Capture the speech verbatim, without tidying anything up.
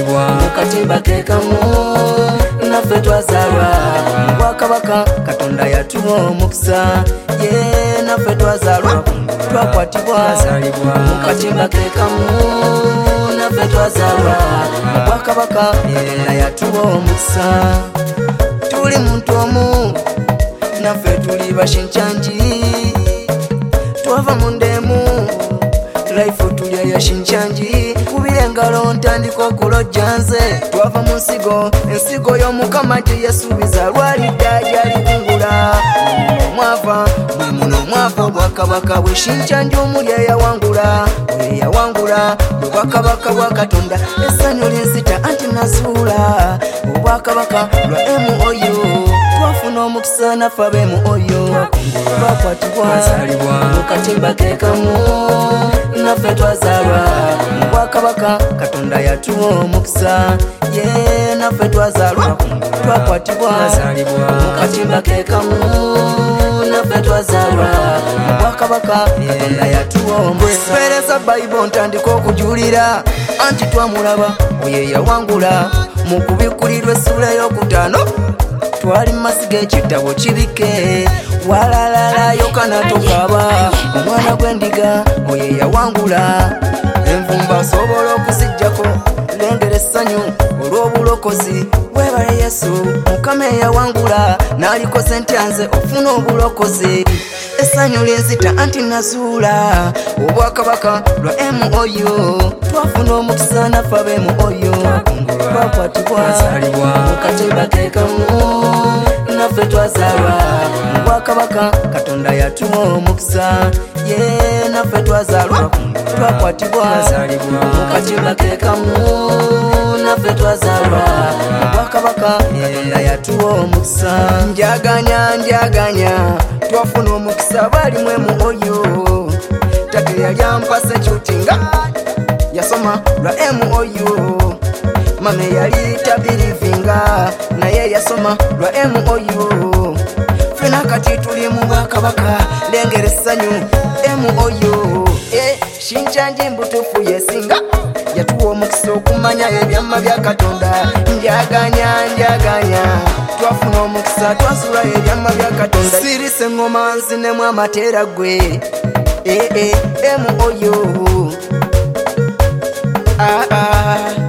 mukatimba kekamu naffe twazalwa Bwakabaka Katonda yatuwa omukisa ye naffe twazalwa twakwatibwa mukatimba kekamu naffe twazalwa Bwakabaka Katonda yatuwa omukisa tuli muntu omu naffe tuli bashinchanji twava mundemu life tulya yashinchanji kubira engalo ntandika okulojja nze twava mu nsigo ensigo y'omukama gye yasuubiza lwalidde ajalikungula omwava bwe muno omwava obwakabaka bweshinchanji omuli eyawangula oyo eyawangula obwakabaka bwa Katonda essanyu linsita anti nazuula obwakabaka lwa emu oyo twafuna omukisa naffe ab'emu oyo twakwatibwa mukatimba kekamu naffe twazalwa Bwakabaka Katonda yatuwa omukisa ye naffe twazalwa twakwatibwa mukatimba kekamu naffe twazalwa Bwakabaka Katonda yatuwa omukisa pereza Bible ntandika okujulira anti twamulaba oyo eyawangula mu kubikulirwa essula ey'okutaano twali masiga ekitabo kibike walalala yokana tokaba omwana gw'endiga oyo yawangula envumba asobola okuzijjako lengera essanyu olw'obulokozi webale Yesu mukama eyawangula n'aliko sente nze ofuna obulokozi essanyu linzita anti nazuula obwakabaka lwa emu oyo twafuna omukisa naffe ab'emu oyo twakwatibwa mukatimba kekamu naffe twazalwa Bwakabaka Katonda yatuwa omukisa ye naffe twazalwa twakwatibwa mukatimba kekamu naffe twazalwa Bwakabaka Katonda yatuwa omukisa njaganya njaganya twafuna omukisa balimu emu oyo tate yali ampase kyutinga yasoma lwa emu oyo mame yali tabirivinga naye yasoma lwa emu oyo fena kati tuli mu Bwakabaka lengera essanyu emu oyo e shinchanji mbutufu yesinga yatuwa omukisa okumanya ebyama bya Katonda njaganya njaganya twafuna omukisa twasula ebyama bya Katonda sirise ngoma nzinemu amateera gwe e e emu oyo ah ah